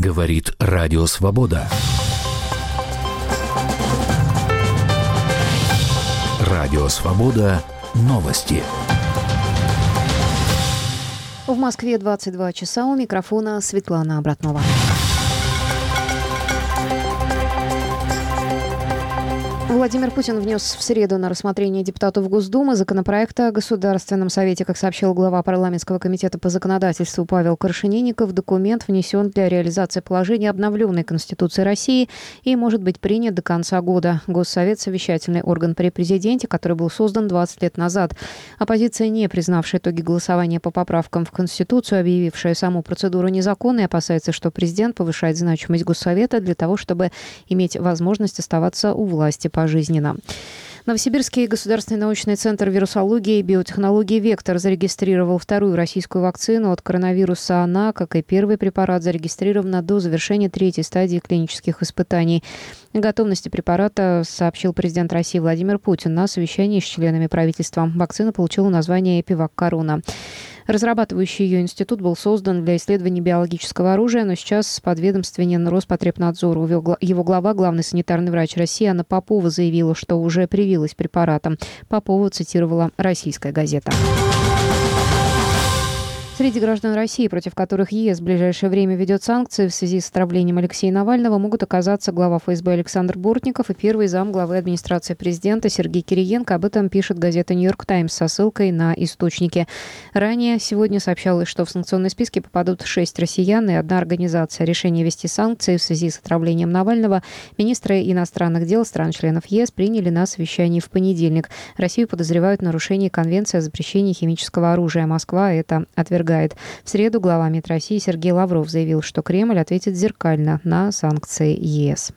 Говорит Радио Свобода. Радио Свобода. Новости. В Москве 22 часа. У микрофона Светлана Обратнова. Владимир Путин внес в среду на рассмотрение депутатов Госдумы законопроект о Государственном совете. Как сообщил глава парламентского комитета по законодательству Павел Крашенинников, документ внесен для реализации положений обновленной Конституции России и может быть принят до конца года. Госсовет – совещательный орган при президенте, который был создан 20 лет назад. Оппозиция, не признавшая итоги голосования по поправкам в Конституцию, объявившая саму процедуру незаконной, опасается, что президент повышает значимость Госсовета для того, чтобы иметь возможность оставаться у власти пожизненно. Новосибирский государственный научный центр вирусологии и биотехнологии «Вектор» зарегистрировал вторую российскую вакцину от коронавируса. Она, как и первый препарат, зарегистрирована до завершения третьей стадии клинических испытаний. О готовности препарата сообщил президент России Владимир Путин на совещании с членами правительства. Вакцина получила название «Эпивак Корона». Разрабатывающий ее институт был создан для исследований биологического оружия, но сейчас подведомственен Роспотребнадзору. Его глава, главный санитарный врач России Анна Попова, заявила, что уже привилась препаратом. Попова цитировала «Российская газета». Среди граждан России, против которых ЕС в ближайшее время ведет санкции в связи с отравлением Алексея Навального, могут оказаться глава ФСБ Александр Бортников и первый зам главы администрации президента Сергей Кириенко. Об этом пишет газета «Нью-Йорк Таймс» со ссылкой на источники. Ранее сегодня сообщалось, что в санкционные списки попадут 6 россиян и одна организация. Решение ввести санкции в связи с отравлением Навального министры иностранных дел стран-членов ЕС приняли на совещании в понедельник. Россию подозревают в нарушении Конвенции о запрещении химического оружия. Москва это отвергает. В среду глава МИД России Сергей Лавров заявил, что Кремль ответит зеркально на санкции ЕС.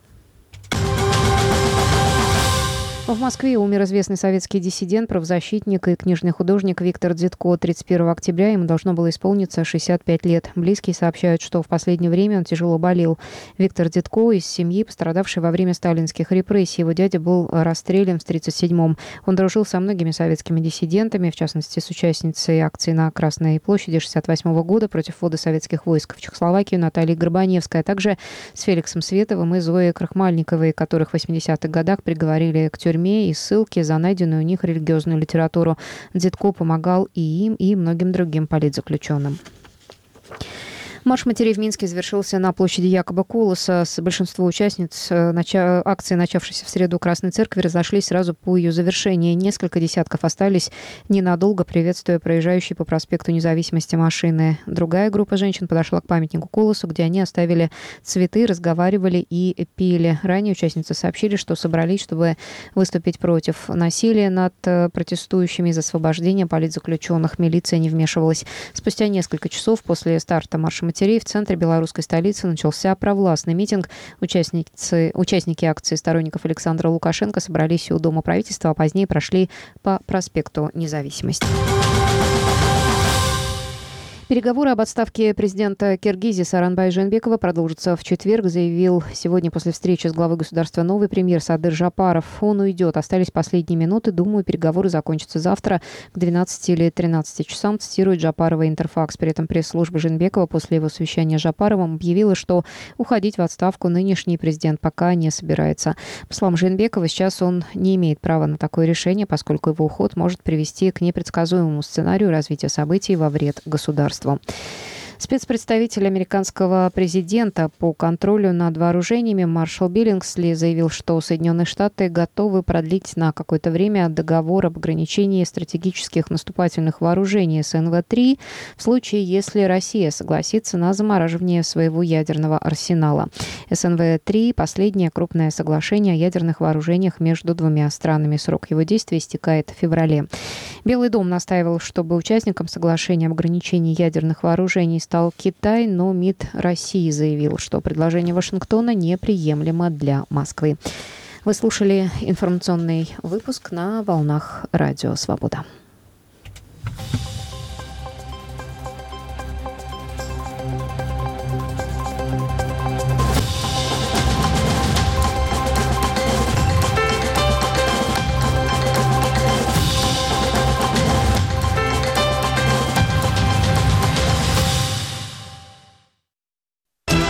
В Москве умер известный советский диссидент, правозащитник и книжный художник Виктор Дзитко. 31 октября ему должно было исполниться 65 лет. Близкие сообщают, что в последнее время он тяжело болел. Виктор Дзитко из семьи, пострадавшей во время сталинских репрессий. Его дядя был расстрелян в 1937-м. Он дружил со многими советскими диссидентами, в частности, с участницей акции на Красной площади 1968 года против ввода советских войск в Чехословакию Натальей Горбаневской, а также с Феликсом Световым и Зоей Крахмальниковой, которых в 80-х годах приговорили к тюрьме и ссылки за найденную у них религиозную литературу. Дзитко помогал и им, и многим другим политзаключенным. Марш матерей в Минске завершился на площади Якоба Колоса. Большинство участниц акции, начавшейся в среду у Красной Церкви, разошлись сразу по ее завершении. Несколько десятков остались ненадолго, приветствуя проезжающие по проспекту Независимости машины. Другая группа женщин подошла к памятнику Колосу, где они оставили цветы, разговаривали и пели. Ранее участницы сообщили, что собрались, чтобы выступить против насилия над протестующими за освобождение политзаключенных. Милиция не вмешивалась. Спустя несколько часов после старта марша матерей в центре белорусской столицы начался провластный митинг. Участники акции сторонников Александра Лукашенко собрались у Дома правительства, а позднее прошли по проспекту Независимости. Переговоры об отставке президента Киргизии Сооронбая Жээнбекова продолжатся в четверг, заявил сегодня после встречи с главой государства новый премьер Садыр Жапаров. Он уйдет. Остались последние минуты. Думаю, переговоры закончатся завтра к 12 или 13 часам, цитирует Жапарова Интерфакс. При этом пресс-служба Жээнбекова после его совещания с Жапаровым объявила, что уходить в отставку нынешний президент пока не собирается. По словам Жээнбекова, сейчас он не имеет права на такое решение, поскольку его уход может привести к непредсказуемому сценарию развития событий во вред государству. Спецпредставитель американского президента по контролю над вооружениями маршал Биллингсли заявил, что Соединенные Штаты готовы продлить на какое-то время договор об ограничении стратегических наступательных вооружений СНВ-3 в случае, если Россия согласится на замораживание своего ядерного арсенала. СНВ-3 – последнее крупное соглашение о ядерных вооружениях между двумя странами. Срок его действия истекает в феврале. Белый дом настаивал, чтобы участником соглашения об ограничении ядерных вооружений стал Китай, но МИД России заявил, что предложение Вашингтона неприемлемо для Москвы. Вы слушали информационный выпуск на волнах Радио Свобода.